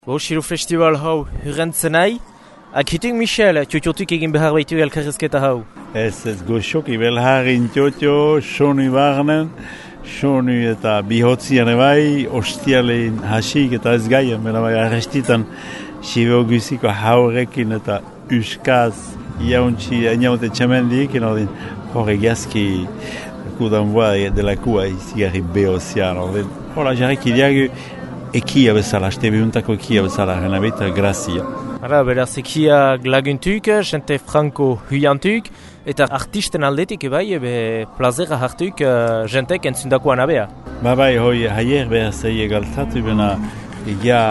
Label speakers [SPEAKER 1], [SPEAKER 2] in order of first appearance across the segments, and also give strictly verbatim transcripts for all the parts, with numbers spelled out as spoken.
[SPEAKER 1] Bo, Siru Festival hau hurrentzen nahi. Akituk, Michel, txotxotuk egin behar baitu elkarrezketa hau.
[SPEAKER 2] Ez, ez goxok, ibelharin txotxo, sonu barnen, sonu eta bihotzian ebai, ostialein hasik eta ez gaien, bera bai arrestitan Siru guziko haurekin eta uskaz jauntzi eniaute txamendik, enodin horre gazki kudan boa delakua izigarri behozian, ordin. Hora, jarrik idiagu ekia bezala, este bihuntako ekia bezala, gana baita grazia.
[SPEAKER 1] Ara, beraz, ekiak laguntuk, jente franko huiantuk, eta artisten aldetik ebai, ebe plazera hartuk uh, jentek entzundakoan abea.
[SPEAKER 2] Ba bai, hoi, haier behar zei egaltatu, bena egia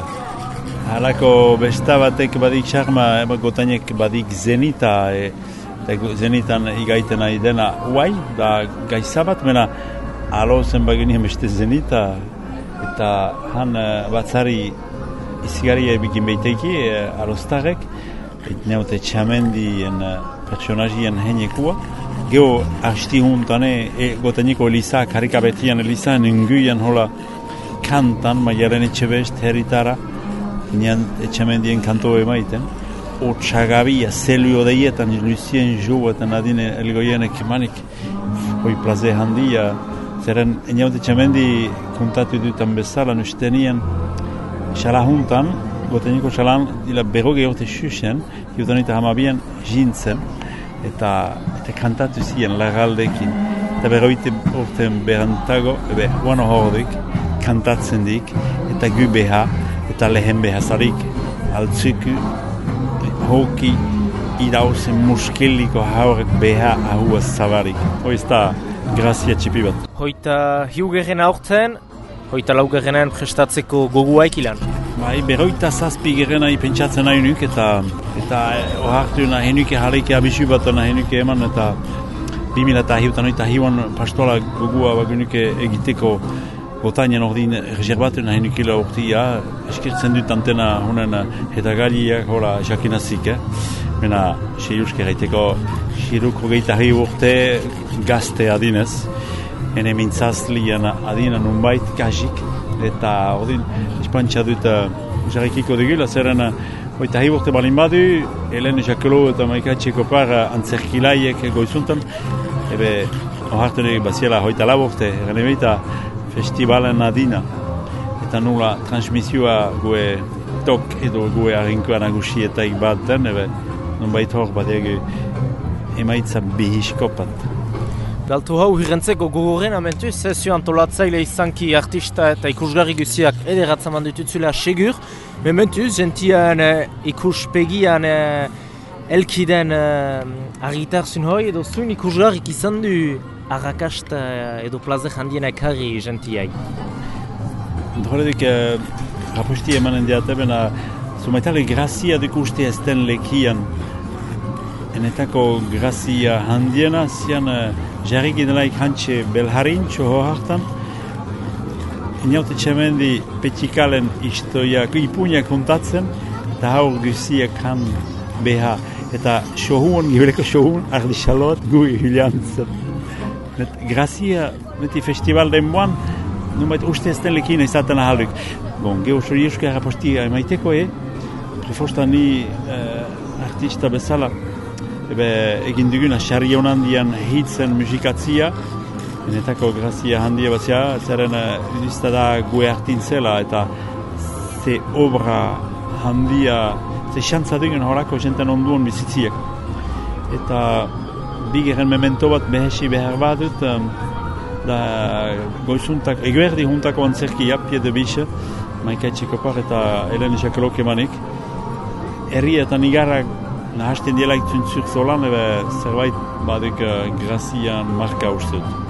[SPEAKER 2] halako besta batek badik charma, eba gotainek badik zenita, e, eta zenitan igaiten nahi dena uai, da gaizabat, bena alo zen bagenien beste zenita, eta han uh, batzari izigaria ebikin behiteki, uh, arostarek, et neute txamendien uh, personazien henekua. Geo hasti huntane, e, goteniko Elisa, karikabetian Elisa, nenguian hola kantan, maiaren etxebest, herritara, nian txamendien kanto emaiten. Otsagabia, zelio deietan, Lucien Jo, eta nadine elgoienek emanik, hoi plaze handia, zeren eniaute txamendi kontatu dutan bezala nustenien xala juntan, goteniko xalan dila berroge orte xuxen, jutan eta hamabian jintzen, eta, eta kantatu ziren lagaldekin. Eta berroite orten berantago, ebe, guano hordik, kantatzen dik, eta gu beha, eta lehen behazarik, altzuku, hoki, irauzen muskeliko haurek beha ahua zabarik. Hoizta, grazia txipi bat.
[SPEAKER 1] Hoita hiugerren aurten, hoita laugerrenan prestatzeko goguaik ilan.
[SPEAKER 2] Bai, beroita zazpi gerrena pentsatzen nahi nuk, eta eta ohartu nahi nuke jaleike abisu bat nahi nuke eman, eta bimila eta hiutan oita hiuan pastola gogua bagunuke egiteko gotainen ordin reservatu nahi nukela urtia, eskirtzen dut antena honen hedagaliak hola jakinazik, eh? Mena, seiuske gaiteko Siruko gehitarri urte gazte adinez, ene mintzazlian adina nunbait kasik, eta ordin espantxa dut jarrikiko dugula, zeren oita hi urte balin badu, Helen Jakelo eta maikatxeko par antzerkilaiek goizuntan, ebe ohartu nire baziela hoita lau urte, gane beita festivalen adina, eta nula transmisioa gue tok edo gue harinkoa nagusietaik bat den, ebe nunbait hor badiagu emaitza bihiskopat.
[SPEAKER 1] Galtu hau hirentzeko gogoren amentu, sesio antolatzaile izanki artista eta ikusgarri guziak ederatzaman dututzula segur. Mementu, gentian uh, ikuspegian uh, elkiden uh, argitarzun hoi edo zuen ikusgarrik izan du arrakasta uh, edo plazer handien ekarri gentiai.
[SPEAKER 2] Horredik, uh, raposti emanen diateben, uh, zumaitale grazia duk uste ezten lekian enetako grazia handiena, zian uh, jarrik idelaik hantxe belharin, txoho hartan. Inaute txemendi petikalen istoia ipunia kontatzen, eta hau guziak han beha. Eta sohuan, gibeleko sohuan, ardi xalot gui hiliantzen. Net grazia, neti festival denboan, numait uste ezten lekina izaten ahalduk. Bon, geho soriuske harrapostia emaiteko, eh? Prefosta ni uh, artista bezala, ebe egin duguna xarri honandian hitzen musikatzia, enetako grazia handia batzia, zeren udizta da gue hartin zela, eta ze obra handia, ze xantza dugun horako jenten onduan bizitziak. Eta bigeren memento bat behesi behar badut, da goizuntak, eguerdi juntako antzerki apie de bixe, maikaitxeko par eta Helen Jakelok emanik, herri eta nigarrak nahasten dielaik zuntzuk zolan, ebe zerbait baduk uh, grazian marka ustut.